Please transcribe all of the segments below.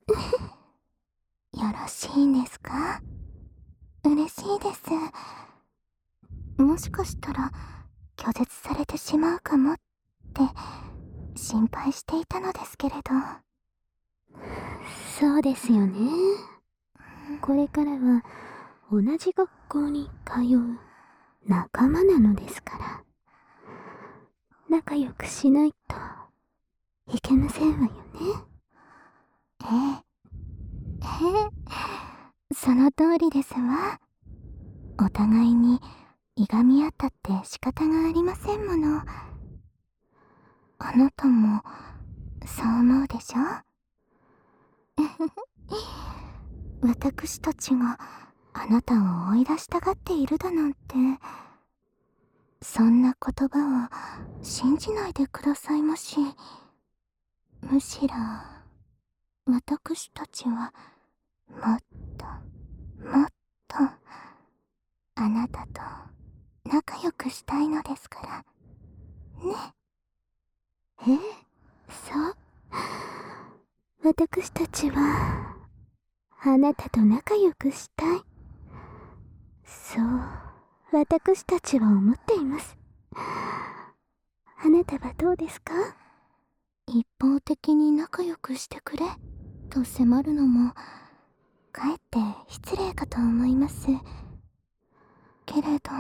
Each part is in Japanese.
よろしいんですか？嬉しいです。もしかしたら拒絶されてしまうかもって心配していたのですけれど。 そうですよね。これからは同じ学校に通う仲間なのですから、仲良くしないといけませんわよね。 その通りですわ。お互いにいがみ合ったって仕方がありませんもの。あなたもそう思うでしょ？私たちがあなたを追い出したがっているだなんて、そんな言葉を信じないでくださいまし。むしろ私たちはもっともっとあなたと仲良くしたいのですからね。 そう。私たちはあなたと仲良くしたい。そう私たちは思っています。あなたはどうですか？ 一方的に仲良くしてくれと迫るのもかえって失礼かと思います。けれど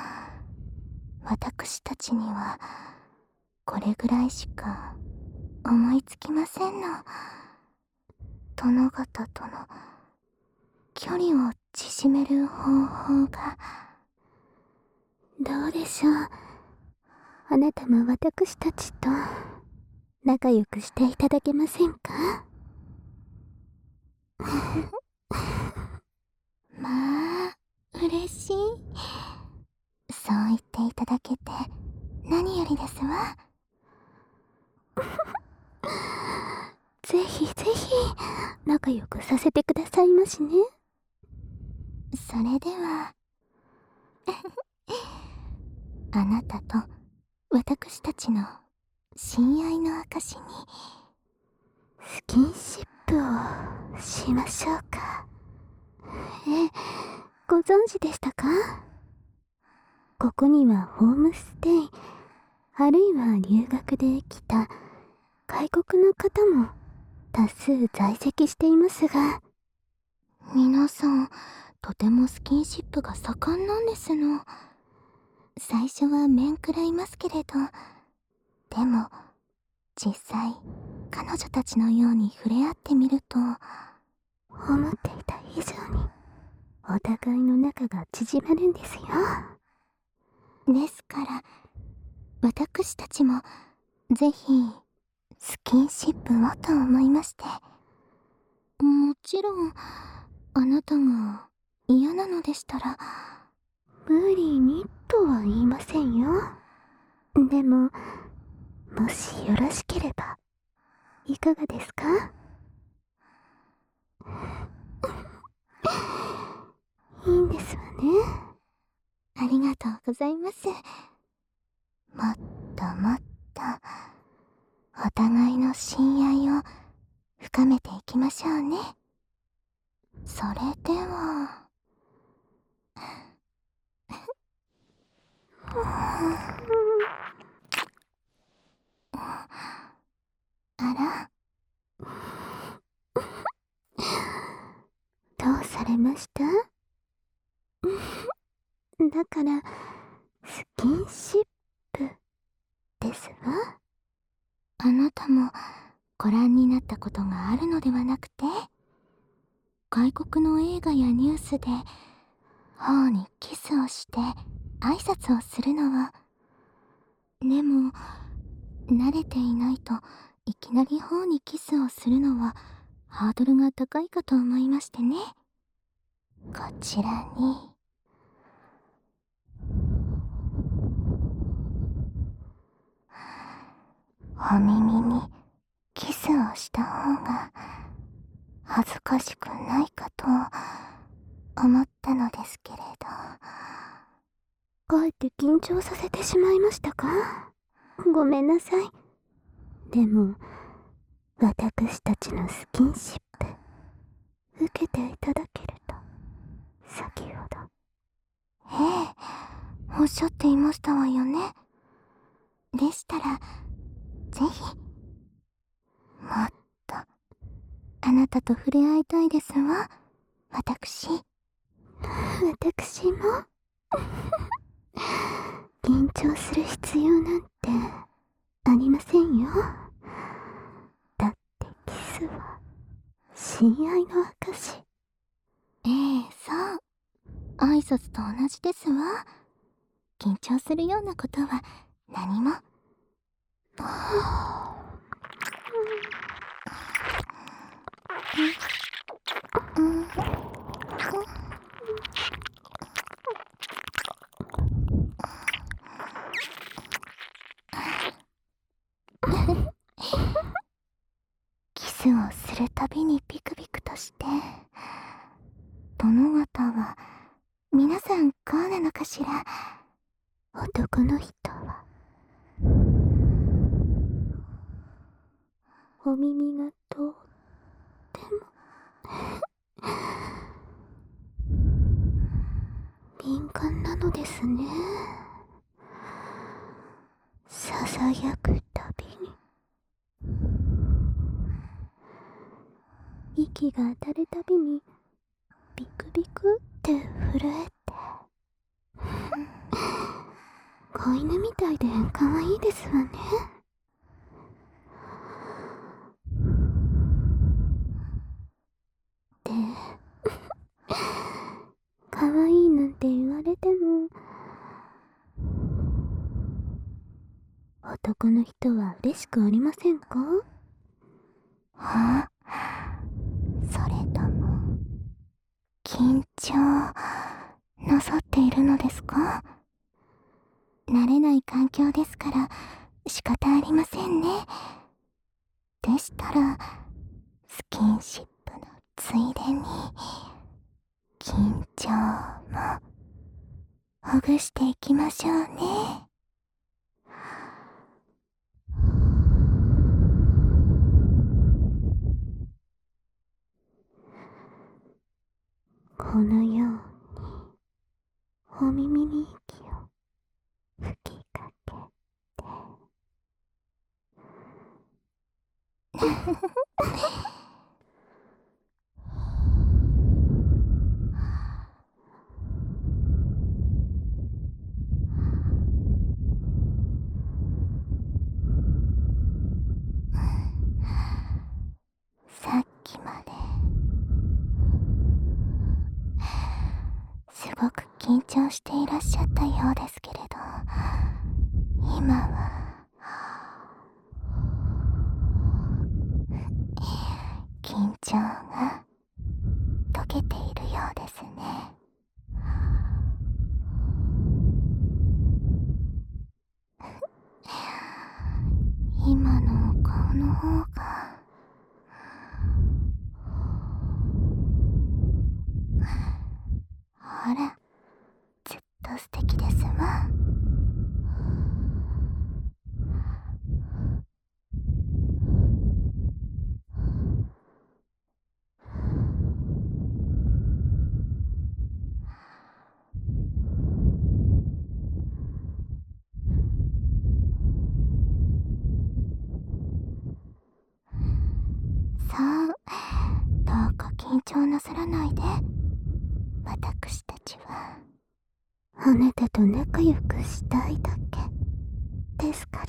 私たちにはこれぐらいしか思いつきませんの。殿方との距離を縮める方法が。 どうでしょう。あなたも私たちと仲良くしていただけませんか？ まあ嬉しい。そう言っていただけて何よりですわ。 ぜひぜひ仲良くさせてくださいましね。 それではあなたと私たちの親愛の証にスキンシップをしましょうか。ご存知でしたか？ここにはホームステイ、あるいは留学で来た外国の方も多数在籍していますが、 皆さんとてもスキンシップが盛んなんですの。最初は面食らいますけれど、でも実際彼女たちのように触れ合ってみると、 思っていた以上にお互いの仲が縮まるんですよ。 ですから私たちもぜひスキンシップをと思いまして。もちろんあなたが嫌なのでしたら。 無理にとは言いませんよ。でももしよろしければいかがですか？いいんですわね。 ありがとうございます。もっともっとお互いの親愛を深めていきましょうね。それではあら、 どうされました？だからスキンシップですわ。 あなたもご覧になったことがあるのではなくて、外国の映画やニュースで頬にキスをして挨拶をするのは。でも慣れていないといきなり頬にキスをするのはハードルが高いかと思いましてね。こちらにお耳にキスをした方が恥ずかしくないかと思ったのですけれど。 かえって緊張させてしまいましたか？ごめんなさい。でも私たちのスキンシップ受けていただけると先ほど。 ええ、おっしゃっていましたわよね。でしたらぜひもっとあなたと触れ合いたいですわ、私。 私も緊張する必要なんてありませんよ。だってキスは親愛の証。 ええ、そう挨拶と同じですわ。緊張するようなことは何も。キスをするたびにビクビクとして、殿方は皆さんこうなのかしら。 男の人はお耳がとっても敏感なのですね。ささやくたびに、息が当たるたびにビクビクって震えて子犬みたいで可愛いですわね。で可愛いなんて言われても、男の人は嬉しくありませんか？ はあ、それとも緊張なさっているのですか？慣れない環境ですから仕方ありませんね。でしたらスキンシップのついでに緊張もほぐしていきましょうね。 このようにお耳に息を吹きかけてさっきまですごく緊張していらっしゃったようですけれど、今は緊張が解けているようですね。今のお顔の方がほら、ずっと素敵ですわ。そう、どうか緊張なさらないで。私たちはあなたと仲良くしたいだけですから。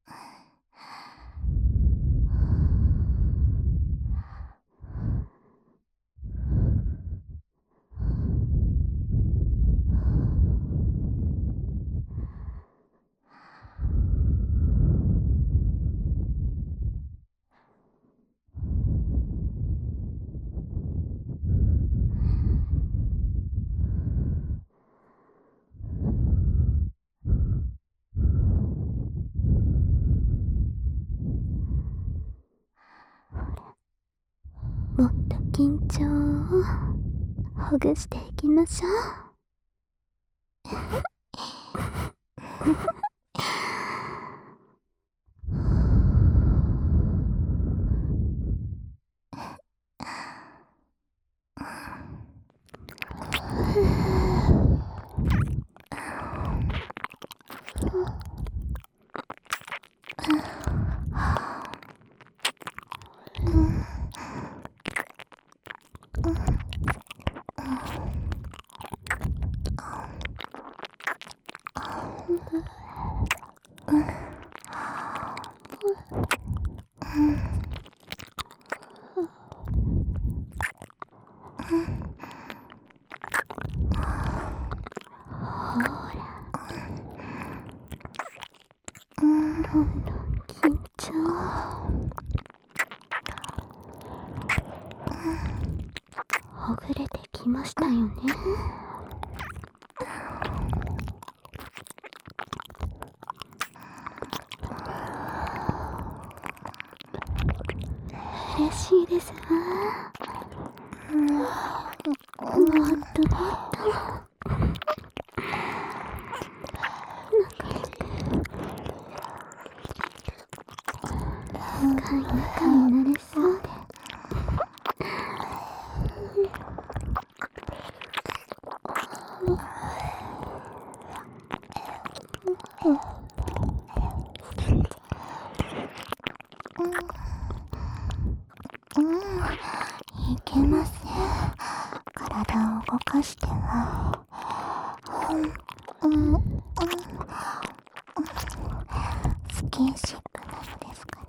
もっと緊張をほぐしていきましょう。 ほぐれてきましたよね。嬉しいですわ。もっともっと深い仲になれそうで。 いけません。体を動かしてはスキンシップなのですから、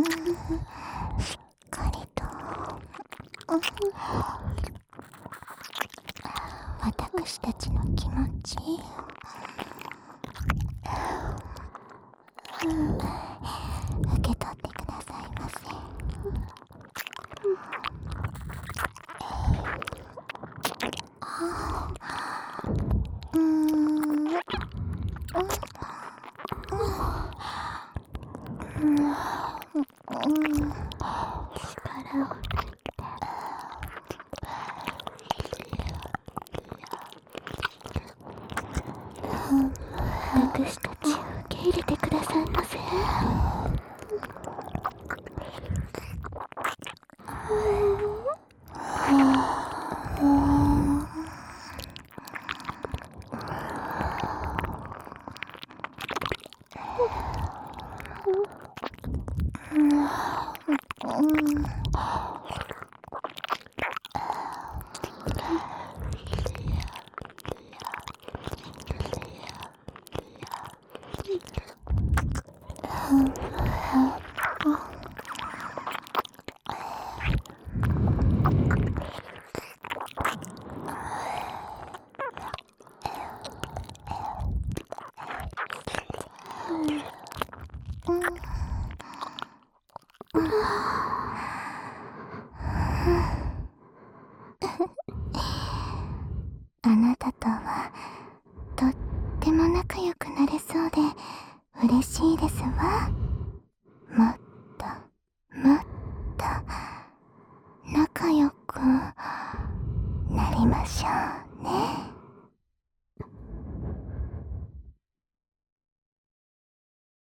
しっかりと私たちの気持ち受け取ってくださいませ。 力を抜いて私たちを受け入れてくださいませ。 あなたとはとっても仲良くなれそうで嬉しいですわ。もっともっと仲良くなりましょうね。